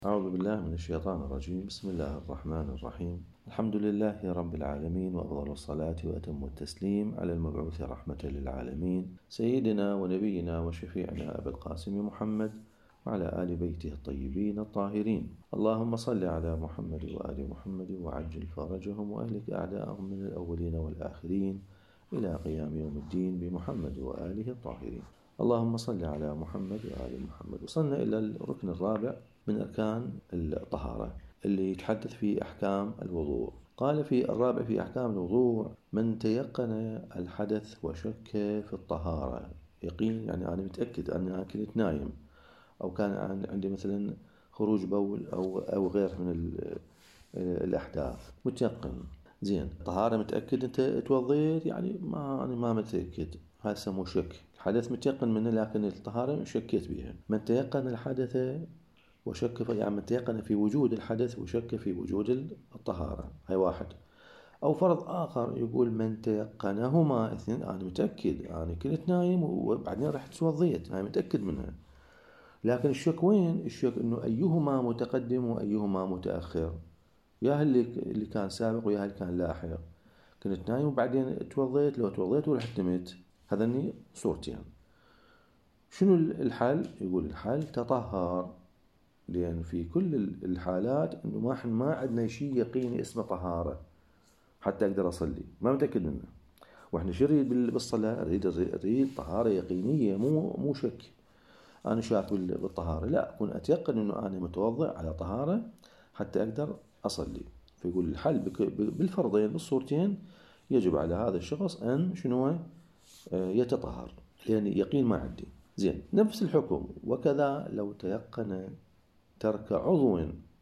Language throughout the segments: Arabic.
أعوذ بالله من الشيطان الرجيم. بسم الله الرحمن الرحيم. الحمد لله رب العالمين، وأفضل الصلاة وأتم التسليم على المبعوث رحمة للعالمين سيدنا ونبينا وشفيعنا أبي القاسم محمد وعلى آل بيته الطيبين الطاهرين. اللهم صل على محمد وآل محمد وعجل فرجهم وأهلك أعداءهم من الأولين والآخرين إلى قيام يوم الدين بمحمد وآله الطاهرين. اللهم صل على محمد وآل محمد. وصلنا إلى الركن الرابع من أركان الطهارة اللي يتحدث في أحكام الوضوء. قال في الرابع في أحكام الوضوء: من تيقن الحدث وشك في الطهارة. يقين يعني أنا متأكد أن كنت نايم، أو كان عندي مثلا خروج بول أو غير من الأحداث، متيقن زين. طهارة متأكد أنت توضيت، يعني ما متأكد، هذا يسموه شك. الحدث متيقن منه لكن الطهارة شكيت بها. من تيقن الحدث وشك يعني من تيقن في وجود الحدث وشك في وجود الطهارة، هاي واحد. أو فرض آخر يقول من تيقنهما اثنين، أنا متأكد أنا كنت نايم وبعدين رحت توضيت، هاي متأكد منها. لكن الشك وين؟ الشك إنه أيهما متقدم وأيهما متأخر، يا اللي كان سابق ويا اللي كان لاحق. كنت نايم وبعدين توضيت، لو توضيت ورحت نمت، هذني صورتين. شنو الحل؟ يقول الحل تطهر، لأن في كل الحالات إنه ما عندنا شيء يقيني اسمه طهارة حتى أقدر أصلي، ما متأكد منه. وإحنا شو نريد بالصلاة؟ أريد طهارة يقينية، مو شك. أنا شاك بالطهارة، لا، أكون أتيقن إنه أنا متوضئ على طهارة حتى أقدر أصلي. فيقول الحل بالفرضين بالصورتين يجب على هذا الشخص أن شنو يتطهر، لأن يقين ما عندي. زين، نفس الحكم وكذا لو تيقن ترك عضو،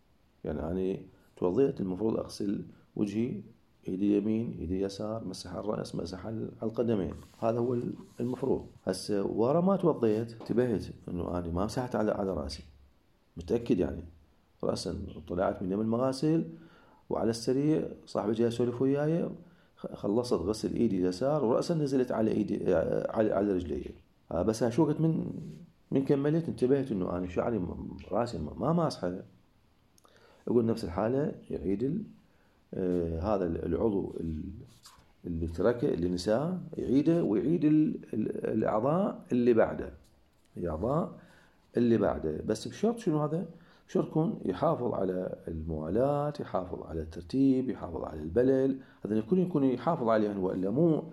يعني توضيت، المفروض أغسل وجهي، ايدي يمين ايدي يسار، مسح الرأس مسح القدمين، هذا هو المفروض. هسه ورا ما توضيت انتبهت انه انا ما مسحت على راسي، متأكد يعني رأسا طلعت من يم المغاسل وعلى السريع صاحبي جاي يسولف وياي، خلصت غسل ايدي اليسار ورأسا نزلت على ايدي على رجلي. بس شو وقت من كملت انتبهت انه انا شعري راسي ما ماسحه. يقول نفس الحالة يعيد هذا العضو اللي تركه اللي نساه يعيده، ويعيد الأعضاء اللي بعده، الأعضاء اللي بعده، بس بشرط شنو هذا؟ بشرط يكون يحافظ على الموالاة، يحافظ على الترتيب، يحافظ على البلل، هذا الكل يكون يحافظ عليه، وإلا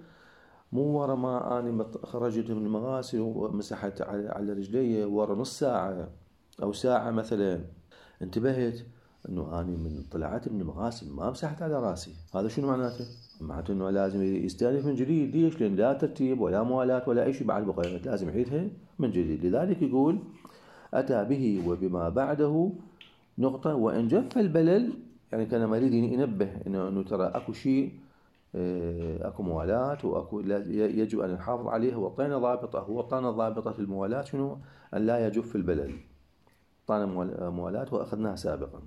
مو ورا ما أنا خرجت من المغاسل ومسحت على رجلي ورا نص ساعة أو ساعة مثلا، انتبهت انه اني من طلعت من المغاسل ما مسحت على راسي، هذا شنو معناته؟ معناته انه لازم يستأنف من جديد. ليش؟ لان لا ترتيب ولا موالاة ولا اي شيء بعد بقى، لازم يعيدها من جديد. لذلك يقول اتى به وبما بعده نقطة وان جف البلل، يعني كان مريد ينبه انه ترى اكو شيء، اكو موالاة واكو يجب ان نحافظ عليها، وطينا ضابطة، هو طانا ضابطة في الموالاة شنو؟ ان لا يجف البلل، طانا موالاة واخذناها سابقا.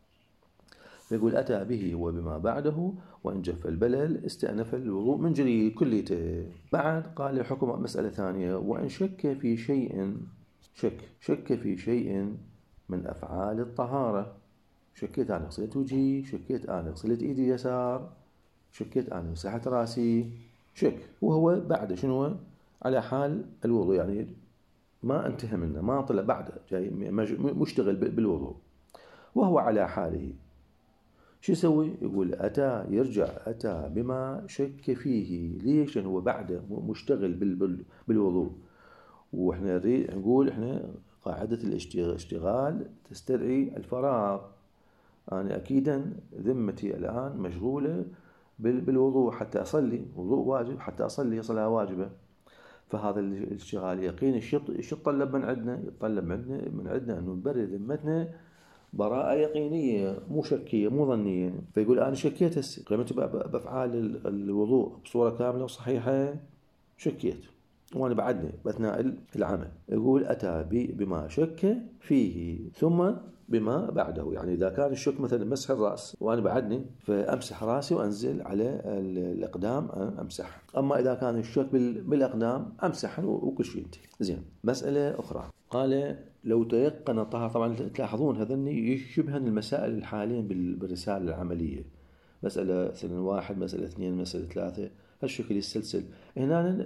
يقول أتى به وبما بعده وإن جف البلل استأنف الوضوء من جديد كليته. بعد قال حكم مسألة ثانية: وإن شك في شيء، شك في شيء من أفعال الطهارة، شكيت أنا غسلت وجهي، شكيت أنا غسلت إيدي يسار، شكيت أنا مسحت راسي، شك، وهو بعد شنو؟ على حال الوضوء، يعني ما انتهى منه، ما طلع بعده، جاي مشتغل بالوضوء وهو على حاله. شو يسوي؟ يقول أتى، يرجع أتى بما شك فيه. ليش؟ لأنه هو بعده مشتغل بالوضوء، وإحنا نقول إحنا قاعدة الاشتغال تستدعي الفراغ. أنا أكيدا ذمتي الآن مشغولة بالوضوء حتى أصلي، وضوء واجب حتى أصلي صلاة واجبة. فهذا الاشتغال يقين الشط يتطلب من عندنا، يتطلب من عندنا أنه نبرر ذمتنا براءة يقينية، مو شكية مو ظنية. فيقول أنا شكيت هسه قيمت بأفعال الوضوء بصورة كاملة وصحيحة، شكيت وأنا بعدني بأثناء العمل. يقول أتى بما شك فيه ثم بما بعده، يعني إذا كان الشك مثلا مسح الرأس وأنا بعدني فأمسح رأسي وأنزل على الأقدام أمسح، أما إذا كان الشك بالأقدام أمسح وكل شيء ينتهي. زين، مسألة أخرى قال لو تيقن الطهارة. طبعا تلاحظون هذن يشبهن المسائل الحالية بالرسالة العملية، مسألة مثلا واحد، مسألة اثنين، مسألة ثلاثة، هالشكل يستلسل. هنا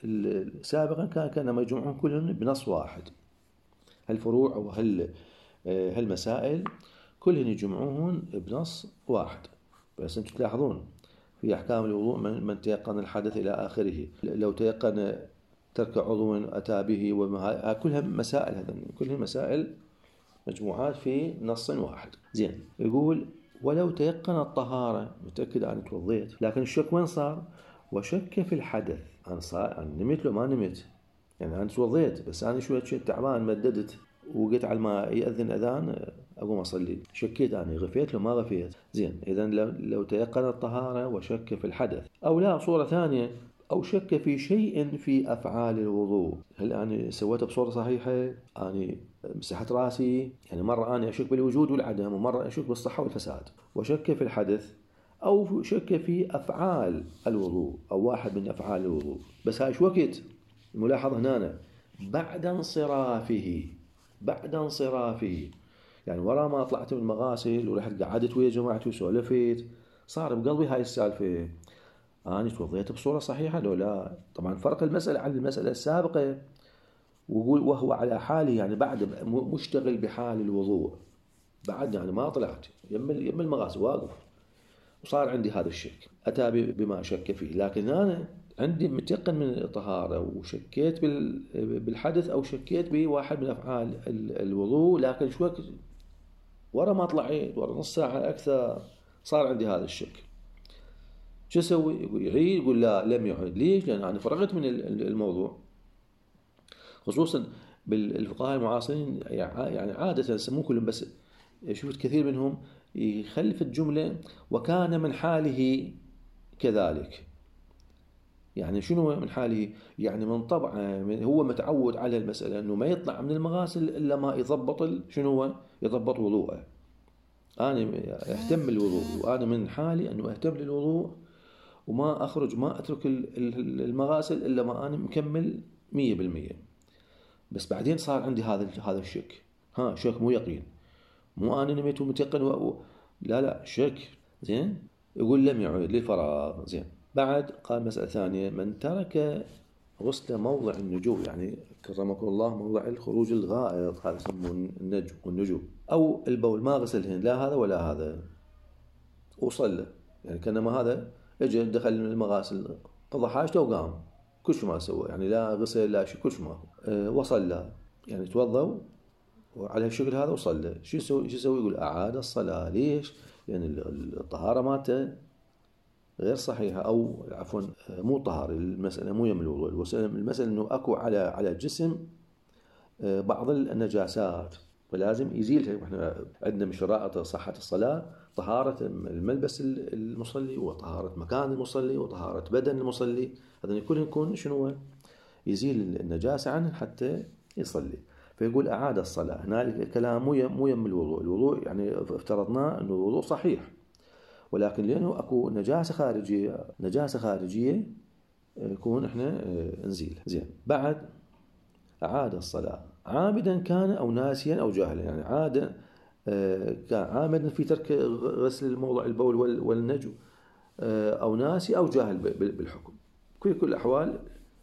سابقا كان مجموعهم كلهم بنص واحد، هالفروع أو هالمسائل كلهن يجمعوهن بنص واحد. بس انتم تلاحظون في أحكام الوضوء من تيقن الحدث إلى آخره، لو تيقن ترك عضو أتى به، كلها مسائل، هذا كلها مسائل مجموعات في نص واحد. زين، يقول ولو تيقن الطهارة، متأكد أنا توضيت، لكن الشك وين صار؟ وشك في الحدث، أنا نمت لو ما نمت، يعني أنا توضيت بس أنا شوية تعبان، مددت وقلت على ما يأذن أذان أقوم أصلي، شكيت أنا غفيت لو ما غفيت. زين، إذا لو تيقن الطهارة وشك في الحدث، أو لا صورة ثانية، أو شك في شيء في أفعال الوضوء. هل أنا سويته بصورة صحيحة؟ أنا مسحت راسي، يعني مرة أنا أشك بالوجود والعدم، ومرة أشك بالصحة والفساد. وشك في الحدث، أو شك في أفعال الوضوء، أو واحد من أفعال الوضوء. بس هاي شو وقت؟ الملاحظة هنا بعد انصرافه، بعد انصرافه، يعني ورا ما طلعت من المغاسل ورحت قعدت ويا جماعتي وسولفت، صار بقلبي هاي السالفة، أنا توضيت بصورة صحيحة لو لا؟ طبعا فرق المسألة عن المسألة السابقة، وهو على حاله، يعني بعد مشتغل بحال الوضوء، بعد يعني ما طلعت يم المغاسل واقف، وصار عندي هذا الشك، أتى بما شك فيه. لكن أنا عندي متيقن من الطهارة، وشكيت بالحدث، أو شكيت بواحد من أفعال الوضوء، لكن شو وقت ورا ما طلعت، ورا نص ساعة أكثر، صار عندي هذا الشك. شو أسوي؟ يقول يعيد؟ يقول لا، لم يعيد. ليش؟ لأن أنا فرغت من الموضوع. خصوصا بالفقهاء المعاصرين، يعني عادة مو كلهم بس، شفت كثير منهم يخلف الجملة وكان من حاله كذلك. يعني شنو من حاله؟ يعني من طبعه هو متعود على المسألة أنه ما يطلع من المغاسل إلا ما يضبط شنو، يضبط وضوءه. أنا أهتم بالوضوء، وأنا من حالي أنه أهتم للوضوء، وما أخرج، ما أترك المغاسل إلا ما أنا مكمل 100%. بس بعدين صار عندي هذا الشك، شك مو يقين، مو أنا نميت ومتيقن لا شك. زين، يقول لم يعد للفراغ. زين، بعد قال مسألة ثانية، من ترك غسل موضع النجوم، يعني كرمكم الله موضع الخروج الغائط، هذا يسمونه النجم والنجوم، أو البول، ما غسلهن لا هذا ولا هذا، وصلى، يعني كانما هذا اجى دخل المغاسل، قضى حاجته وقام، كل شيء ما سوى، يعني لا غسل لا شيء، كل شيء ما هو. وصلى، يعني توضأ وعلى الشكل هذا وصلى. شو يسوي؟ يقول أعاد الصلاة. ليش؟ لأن الطهارة مالته غير صحيحة، أو عفوا مو طهارة، المسألة مو يم الوضوء، المسألة أنه أكو على الجسم بعض النجاسات، فلازم يزيلها. واحنا عندنا من شرائط صحة الصلاة طهارة الملبس المصلي، وطهارة مكان المصلي، وطهارة بدن المصلي، هذا كلهم يكون شنو؟ يزيل النجاسة عنه حتى يصلي. فيقول أعاد الصلاة. هنا الكلام مو يم الوضوء يعني افترضنا أنه الوضوء صحيح، ولكن لأنه أكو نجاسة خارجية يكون إحنا نزيلها. زين، بعد أعاد الصلاة عامدا كان أو ناسيا أو جاهلا، يعني عاد كان عامدا في ترك غسل موضع البول والنجو، أو ناسي أو جاهل بالحكم، كل الأحوال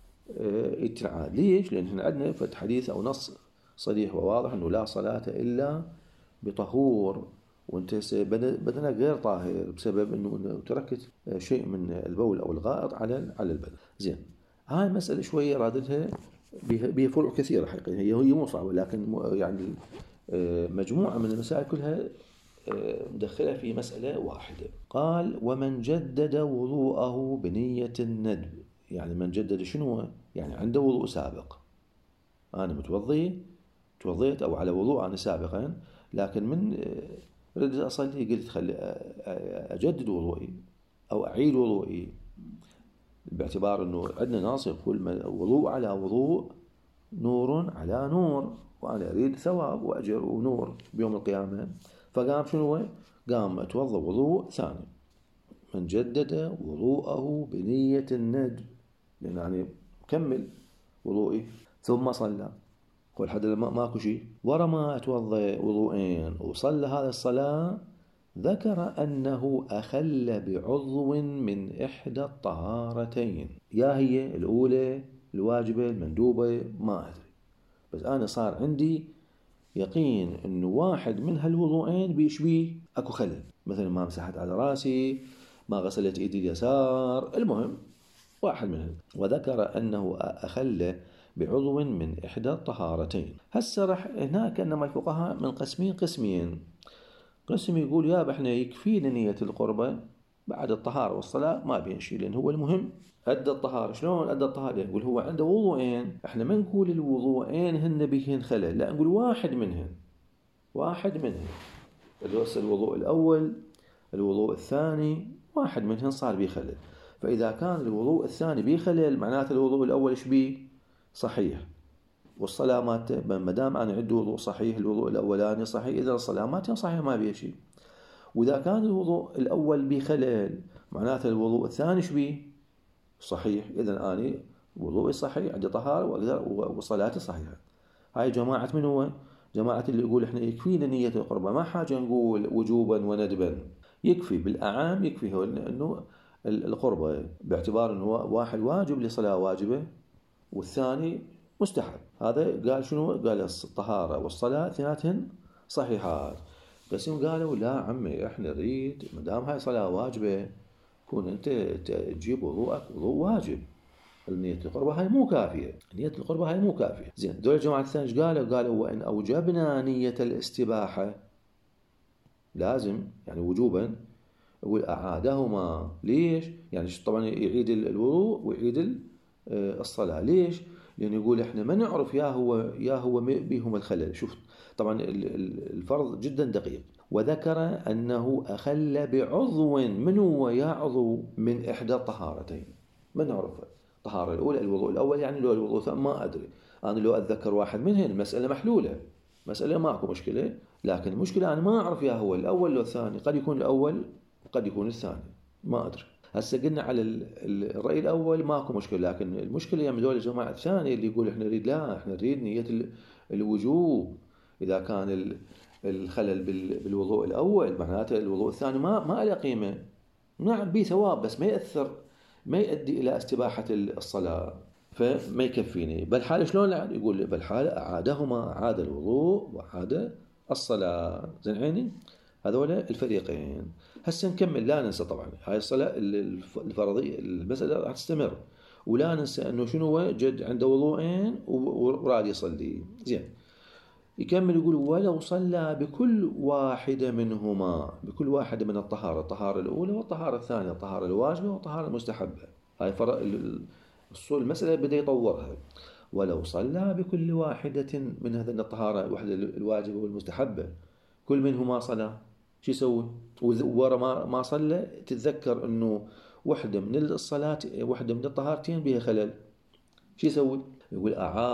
يتعاد. ليش؟ لأن احنا عندنا في حديث أو نص صريح وواضح أنه لا صلاة إلا بطهور، وانت بدنك غير طاهر بسبب أنه تركت شيء من البول أو الغائط على البدن. زين، هاي مسألة شوية رادتها بها فروع كثيرة حقيقة، هي مو صعبة، لكن يعني مجموعة من المسائل كلها مدخلة في مسألة واحدة. قال ومن جدد وضوءه بنية الندب، يعني من جدد شنو؟ يعني عنده وضوء سابق، أنا توضيت أو على وضوء أنا سابقا، لكن من ردت أصلي قلت خلي أجدد وضوئي أو أعيد وضوئي، باعتبار أنه عندنا ناس يقول وضوء على وضوء نور على نور، وأنا أريد ثواب وأجر ونور بيوم القيامة. فقام شنو؟ قام أتوضأ وضوء ثاني. من جدد وضوءه بنية الندب، يعني كمل وضوئي ثم صلى. قول حد ماكو شيء، ورا ما اتوضى وضوءين وصلى هذا الصلاة، ذكر أنه أخل بعضو من إحدى الطهارتين، يا هي الأولى الواجبة المندوبة ما أدري، بس أنا صار عندي يقين أنه واحد من هالوضوءين بيشبيه أكو خلل، مثلا ما مسحت على راسي، ما غسلت إيدي اليسار، المهم واحد منهم. وذكر أنه أخل بعضو من إحدى الطهارتين. هسه رح هناك أنما الفقهاء من قسمين. قسم يقول يا احنا يكفينا نية القربة بعد الطهارة والصلاة ما بين شيء، لأن هو المهم أدى الطهارة. شلون أدى الطهارة؟ يعني يقول هو عنده وضوءين، احنا ما نقول الوضوءين هن بهن خلل، لا نقول واحد منهن الوضوء الأول الوضوء الثاني واحد منهن صار به خلل. فإذا كان الوضوء الثاني به خلل معناته الوضوء الأول شبيه صحيح، والصلاة ما دام أنا عندي وضوء صحيح، الوضوء الأولاني صحيح، إذا الصلاة ما صحيح ما بيه شيء. وإذا كان الوضوء الأول به خلل معناته الوضوء الثاني شبيه صحيح، إذا أنا وضوئي صحيح، عندي طهارة وصلاتي صحيحة. هاي جماعة من هو؟ جماعة اللي يقول إحنا يكفينا نية القربة، ما حاجة نقول وجوبا وندبا، يكفي بالأعام، يكفي هو إنه القربة، باعتبار إنه واحد واجب لصلاة واجبة والثاني مستحب. هذا قال شنو؟ قال الطهارة والصلاة اثنتين صحيحات. قسم قالوا لا عمي احنا نريد ما دام هاي صلاة واجبة كون انت تجيب وضوءك وضوء واجب، نية القربة هاي مو كافية، نية القربة هاي مو كافية. زين دول الجماعة الثانية قالوا وإن أوجبنا نية الاستباحة لازم يعني وجوبا، يقول أعادهما. ليش؟ يعني طبعا يعيد الوضوء ويعيد الصلاة. ليش؟ لأنه يقول إحنا ما نعرف يا هو بيهم الخلل. شوف طبعا الفرض جدا دقيق. وذكر أنه أخل بعضو منه يا عضو من إحدى الطهارتين، ما نعرف الطهارة الأولى الوضوء الأول يعني لو الوضوء الثاني ما أدري. أنا لو أتذكر واحد منهن المسألة محلولة، مسألة ماكو مشكلة، لكن المشكلة أنا ما أعرف يا هو الأول لو الثاني، قد يكون الأول وقد يكون الثاني ما أدري. هسه قلنا على الرأي الأول ماكو مشكلة، لكن المشكلة يا دول الجماعة الثانية اللي يقول إحنا نريد، لا إحنا نريد نية الوجوب. إذا كان الخلل بالوضوء الأول معناته الوضوء الثاني ما له قيمة. نعم به ثواب بس ما يأثر، ما يؤدي إلى استباحة الصلاة، فما يكفيني. بالحالة شلون؟ يقول بالحالة أعادهما، عاد الوضوء وعاد الصلاة. زين عيني؟ هذول الفريقين. هسه نكمل، لا ننسى طبعا هاي الصلاة الفرضية المسألة راح تستمر، ولا ننسى انه شنو جد عنده وضوءين وراد يصلي. زين يكمل يقول ولو صلى بكل واحدة منهما، بكل واحدة من الطهارة الأولى والطهارة الثانية، الطهارة الواجبة والطهارة المستحبة. هاي المسألة بدأ يطورها. ولو صلى بكل واحدة من هذين الطهارة، الوحدة الواجبة والمستحبة، كل منهما صلاة، شو يسوي؟ ورا ما صلى تتذكر انه وحدة من الصلاة وحدة من الطهارتين بها خلل، شو يسوي؟ يقول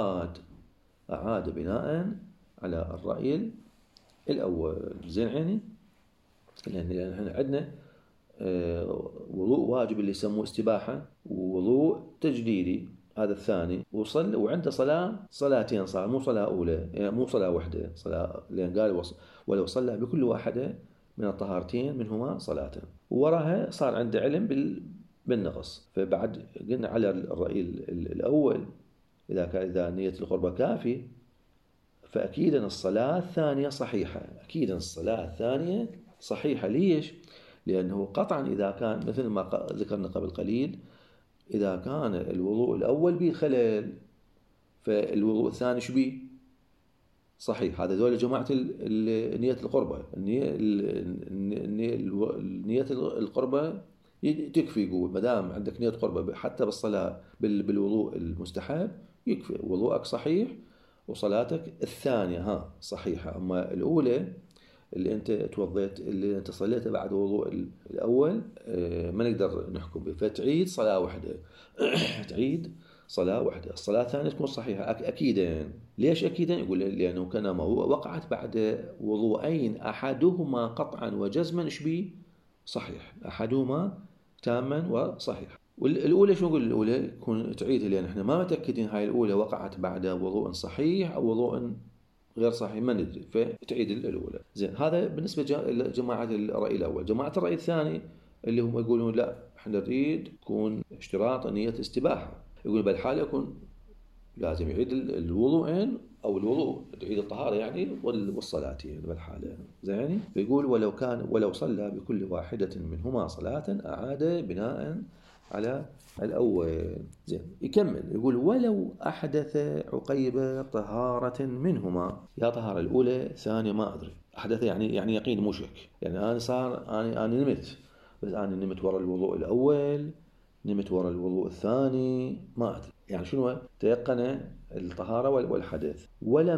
أعاد بناء على الرأي الأول. زين عيني؟ لأن احنا عندنا وضوء واجب اللي يسموه استباحة، ووضوء تجديدي هذا الثاني، وعنده صلاتين صار، مو صلاة أولى، يعني مو صلاة واحدة، صلاة، لأن قال ولو صلى بكل واحدة من الطهارتين منهما صلاة، ووراها صار عنده علم بالنقص. فبعد قلنا على الرأي الأول إذا نية القربة كافي فأكيدا الصلاة الثانية صحيحة، أكيدا الصلاة الثانية صحيحة. ليش؟ لأنه قطعا إذا كان مثل ما ذكرنا قبل قليل، إذا كان الوضوء الأول به خلل فالوضوء الثاني شبيه صحيح. هذا دول جماعة نية القربة، نية القربة تكفي. يقول ما دام عندك نية قربة حتى بالصلاة بالوضوء المستحب يكفي، وضوءك صحيح وصلاتك الثانية صحيحة. أما الأولى اللي أنت توضيت، اللي أنت صليته بعد وضوء الأول، ما نقدر نحكم به، فتعيد صلاة واحدة تعيد صلاة واحدة، الصلاة الثانية تكون صحيحة أكيدا. ليش أكيدا؟ يقول لأنه كانما وقعت بعد وضوءين أحدهما قطعا وجزما شبيه صحيح، أحدهما تاما وصحيح. والأولى شو نقول؟ الأولى يكون تعيدها، لأن احنا ما متأكدين هاي الأولى وقعت بعد وضوء صحيح أو وضوء غير صحيح، ما ندري، فتعيد الأولى. زين، هذا بالنسبة لجماعة الرأي الأول. جماعة الرأي الثاني اللي هم يقولون لا، احنا نريد تكون اشتراط نية استباحة، يقول بالحال يكون لازم يعيد الوضوءين أو الوضوء، تعيد الطهارة يعني والصلاة يعني بالحالة. زين، فيقول ولو صلى بكل واحدة منهما صلاة أعاد بناء على الأول. زين، يكمل يقول ولو أحدث عقيب طهارة منهما، يا طهارة الأولى ثانية ما أدري، أحدث يعني يقين مو شك، يعني أنا صار أنا نمت، بس أنا نمت ورا الوضوء الأول، نمت ورا الوضوء الثاني، ما أدري يعني شنو، تيقن الطهارة والحدث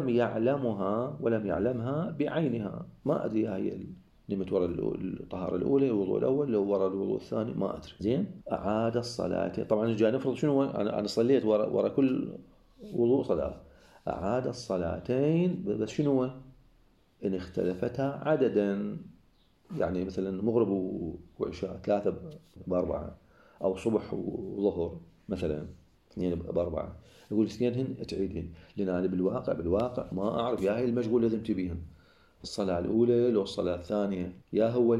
ولم يعلمها بعينها، ما أدري هي نمت ورا الطهارة الأولى الوضوء الأول لو ورا الوضوء الثاني ما أدري. زين، أعاد الصلاة، طبعا جاي نفرض شنو، أنا صليت ورا كل وضوء صلاة، أعاد الصلاتين، بس شنو إن اختلفتا عددا، يعني مثلا مغرب وعشاء 3 ب4، أو صبح وظهر مثلا 2 ب4، يقول اثنينهن تعيدهن، لأن أنا بالواقع ما أعرف يا هي المشغول لازم تبيهن الصلاة الأولى لو الصلاة الثانية، يا هو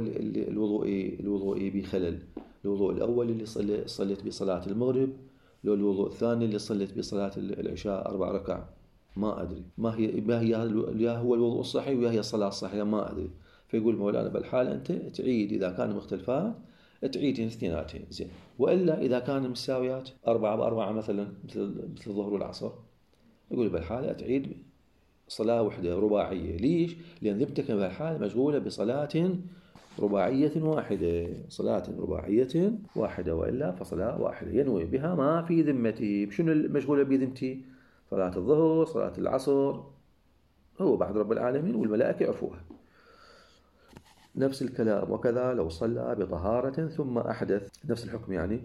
الوضوء بخلل، الوضوء الأول اللي صليت بصلاة المغرب لو الوضوء الثاني اللي صليت بصلاة العشاء 4 ركع، ما أدري ما هي يا هو الوضوء الصحيح ويا هي الصلاة الصحيحة، ما أدري. فيقول مولانا بالحالة أنت تعيد إذا كان مختلفات، تعيدين اثنيناتين. زين، وإلا إذا كان مساويات 4 ب4 مثلا مثل الظهر والعصر، يقول بالحالة تعيد صلاة واحدة رباعية. ليش؟ لأن ذمتك بهالحال مشغولة بصلاة رباعية واحدة، صلاة رباعية واحدة، وإلا فصلاة واحدة ينوي بها ما في ذمتي. بشنو المشغولة بذمتي؟ صلاة الظهر، صلاة العصر، هو بعد رب العالمين والملائكة يعفوها. نفس الكلام، وكذا لو صلى بطهارة ثم أحدث، نفس الحكم يعني،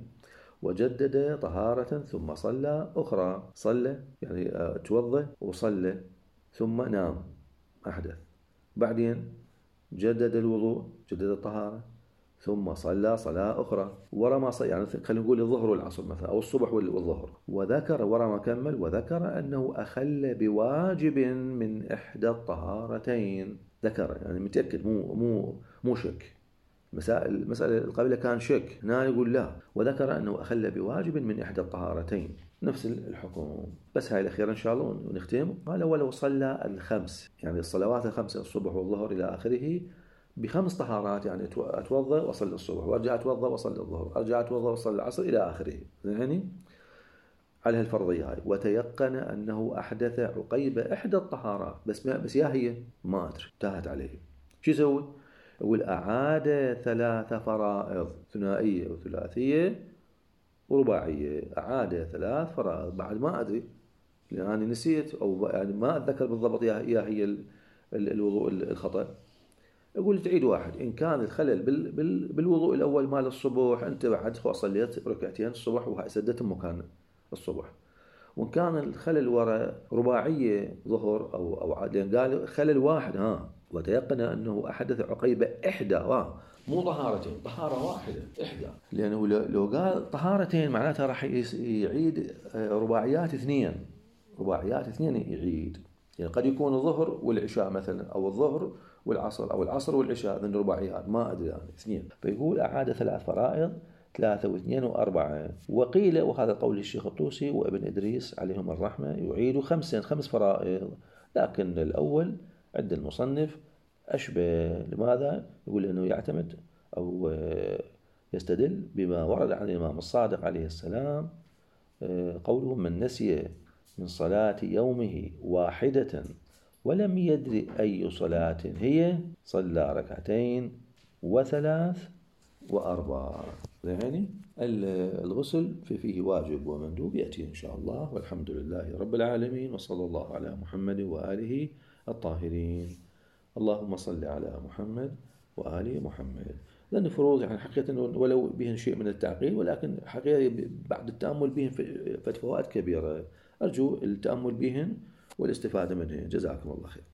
وجدد طهارة ثم صلى أخرى، صلى يعني توضأ وصلى ثم نام أحدث، بعدين جدد الوضوء، جدد الطهارة، ثم صلى صلاة أخرى ورا ما صلى، يعني خلينا نقول الظهر والعصر مثلا أو الصبح والظهر، وذكر ورا ما كمل وذكر أنه أخل بواجب من إحدى الطهارتين، ذكر يعني متأكد، مو شك. المسألة القبيلة كان شك، هنا يقول لا، وذكر أنه أخل بواجب من إحدى الطهارتين، نفس الحكم. بس هاي الأخيرة إن شاء الله ونختم. قال ولو صلى الخمس، يعني الصلوات الخمسة الصبح والظهر إلى آخره ب5 طهارات، يعني أتوضأ وأصلي الصبح، وأرجع أتوضأ وأصلي الظهر، أرجع أتوضأ وأصلي العصر إلى آخره، يعني على هالفرضية هاي، وتيقن أنه أحدث عقيب إحدى الطهارات، بس يا هي ما أدري انتهت عليه، شو يسوي؟ يقول أعاد 3 فرائض، ثنائية وثلاثية ورباعية، أعاد 3 فرائض، بعد ما أدري لأن أنا نسيت أو يعني ما أتذكر بالضبط يا هي الوضوء الخطأ. يقول تعيد واحد، إن كان الخلل بالوضوء الأول مال الصبح، أنت بعد صليت ركعتين الصبح وسدت مكان الصبح، وإن كان الخلل وراء رباعية ظهر أو لأن قال خلل واحد، وتيقن أنه أحدث عقيب إحدى، مو طهارتين، طهارة واحدة إحدى، لأنه لو قال طهارتين معناتها راح يعيد رباعيات 2، رباعيات 2 يعيد، يعني قد يكون الظهر والعشاء مثلا، أو الظهر والعصر، أو العصر والعشاء، ذن رباعيات ما أدري يعني 2. فيقول أعاد 3 فرائض، 3 و2 و4. وقيل، وهذا قول الشيخ الطوسي وابن إدريس عليهم الرحمة، يعيد 5 فرائض، لكن الأول عند المصنف أشبه. لماذا؟ يقول أنه يعتمد أو يستدل بما ورد عن الإمام الصادق عليه السلام، قوله من نسي من صلاة يومه واحدة ولم يدري أي صلاة هي صلى 2 و3 و4. يعني الغسل فيه واجب ومندوب يأتي إن شاء الله، والحمد لله رب العالمين، وصلى الله على محمد وآله الطاهرين. اللهم صل على محمد وآل محمد. لأن فروض يعني حقيقة ولو بهن شيء من التعقيد، ولكن حقيقة بعد التأمل بهن فوائد كبيرة، أرجو التأمل بهن والاستفادة منهن. جزاكم الله خير.